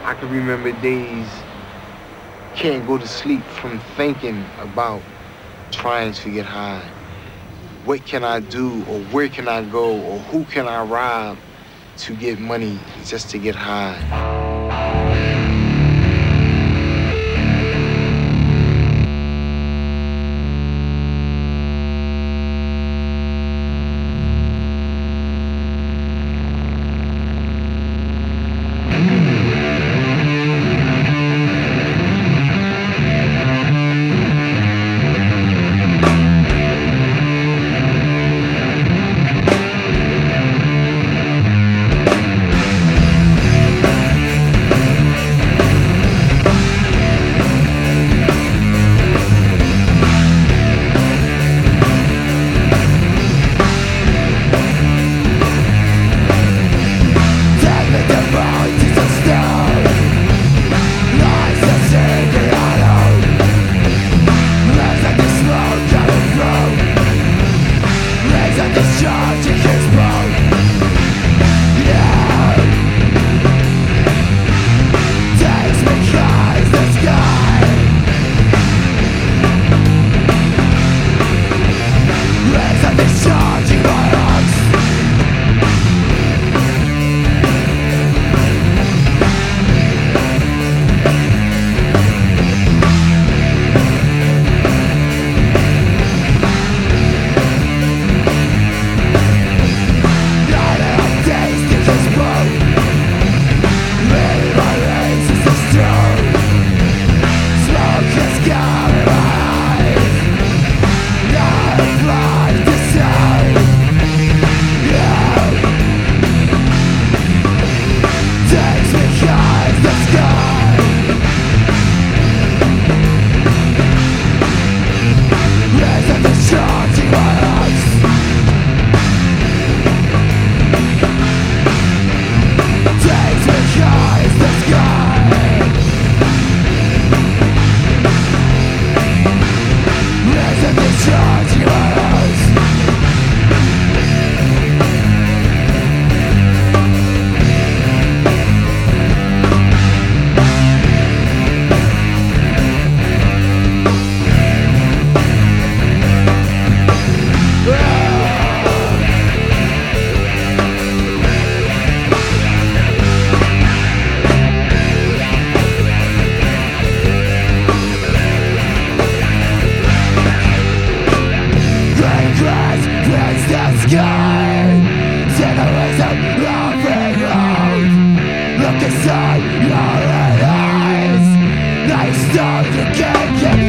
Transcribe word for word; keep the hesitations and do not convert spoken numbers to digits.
I can remember days, can't go to sleep from thinking about trying to get high. What can I do, or where can I go, or who can I rob to get money just to get high? Look inside your eyes. Now you start to get, get